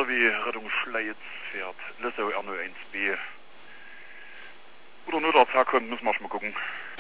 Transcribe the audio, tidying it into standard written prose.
wie Rettungsschleiz fährt Lissau R01B. Oder nur der Tag kommt, müssen wir mal gucken.